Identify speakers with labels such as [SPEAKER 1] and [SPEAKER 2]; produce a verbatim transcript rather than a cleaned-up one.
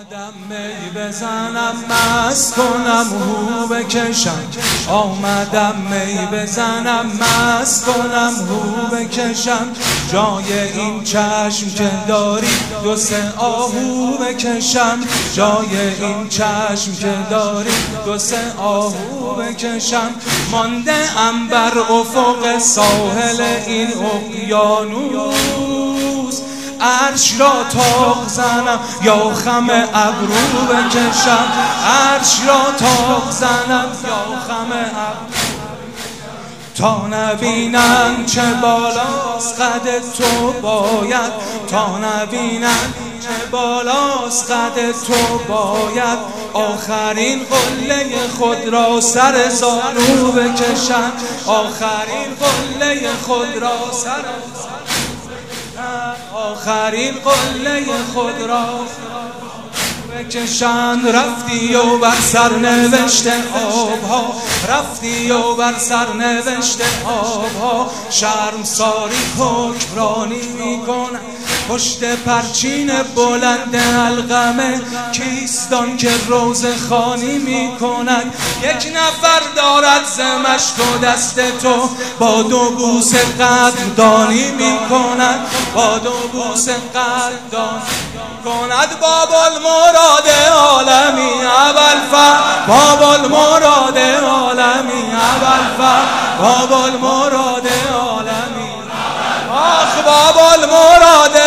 [SPEAKER 1] آمدم می بزنم مست کنم هو بکشم، آمدم می بزنم مست کنم هو بکشم، جای این چشم که داری دو سه آهو بکشم، جای این چشم که داری دو سه آهو بکشم، مانده ام بر افق ساحل این اقیانوس، عرش را تاق زنم یا خم ابرو بکشم، عرش را تاق زنم یا خم ابرو، تا نبینن چه بالاست قد تو باید، تا نبینن چه بالاست قد تو باید، آخرین قله خود را سر زانو بکشم، آخرین قله خود را سر آخرین قله خود را بکشند. رفتی و بر سرنوشت آبها، رفتی و بر سرنوشت آبها، شرمساری حکمرانی میکنند پشت پرچین بلند القمه، کیستان که روزه خوانی میکند، یک نفر دارد ز مشک و دست تو با دو بوس قدردانی میکند، با دو بوس قدردانی کند. باب المراد عالمی ابوالفضل، باب المراد عالمی ابوالفضل، باب المراد عالمی، آخ باب المراد